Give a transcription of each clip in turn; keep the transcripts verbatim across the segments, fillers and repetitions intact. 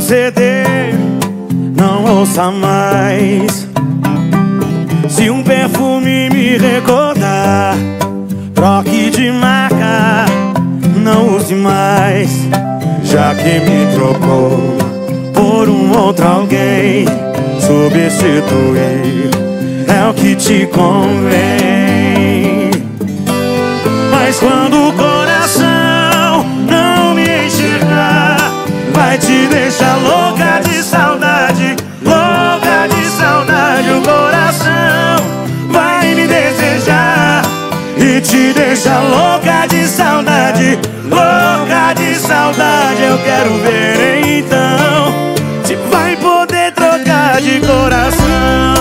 C D, não ouça mais. Se um perfume me recordar, troque de marca, não use mais. Já que me trocou por um outro alguém, substituir é o que te convém. Mas quando o coração não me enxergar, vai te deixar louca de saudade, louca de saudade. O coração vai me desejar e te deixar louca de saudade, louca de saudade. Eu quero ver então se vai poder trocar de coração.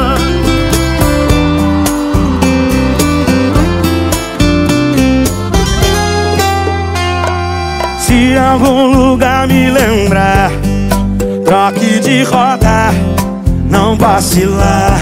Se algum lugar me lembrar, troque de rota, não vacilar.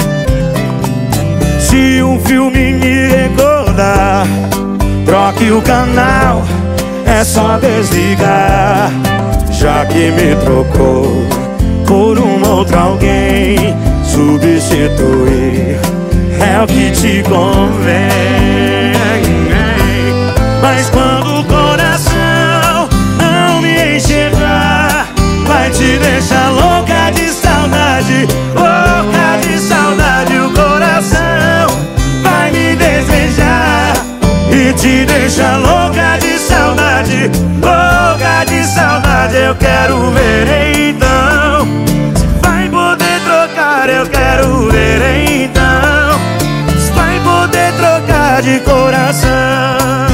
Se um filme me recordar, troque o canal, é só desligar. Já que me trocou por um outro alguém, substituir é o que te convém. Mas quando o coração não me enxergar, vai te deixar louca de saudade, louca de saudade. O coração vai me desejar e te deixar louca de saudade, louca de saudade. Eu quero ver então se vai poder trocar. Eu quero ver então se vai poder trocar de coração.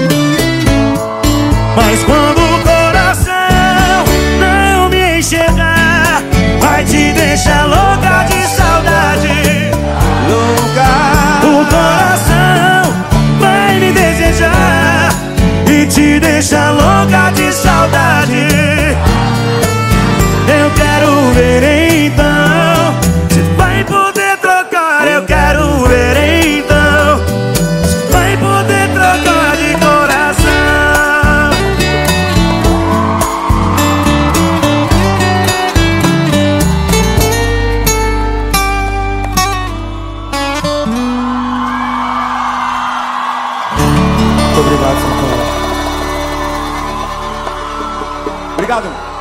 Mas quando o coração não me enxergar, vai te deixar louca de saudade, louca. O coração vai me desejar e te deixar louca de saudade. Eu quero ver então se vai poder trocar. Eu quero ver então se vai poder trocar de coração. Muito obrigado, Santana. Obrigado.